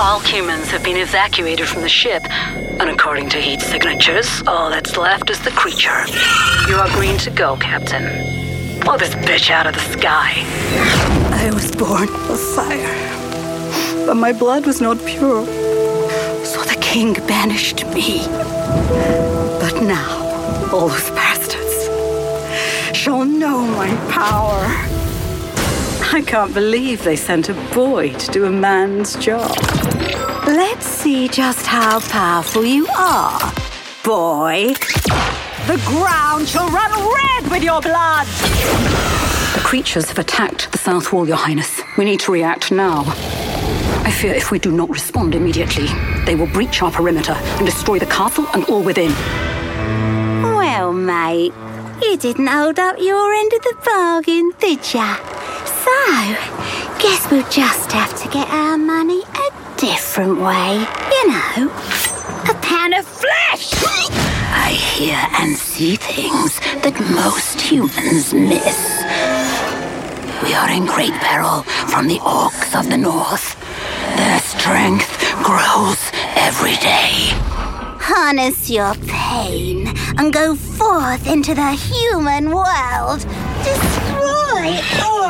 All humans have been evacuated from the ship, and according to heat signatures, all that's left is the creature. You are green to go, Captain. Blow this bitch out of the sky. I was born of fire, but my blood was not pure. So the king banished me. But now, all those bastards shall know my power. I can't believe they sent a boy to do a man's job. Let's see just how powerful you are, boy. The ground shall run red with your blood! The creatures have attacked the South Wall, Your Highness. We need to react now. I fear if we do not respond immediately, they will breach our perimeter and destroy the castle and all within. Well, mate, you didn't hold up your end of the bargain, did ya? So, guess we'll just have to get our money a different way. You know, a pound of flesh! I hear and see things that most humans miss. We are in great peril from the orcs of the north. Their strength grows every day. Harness your pain and go forth into the human world. Destroy all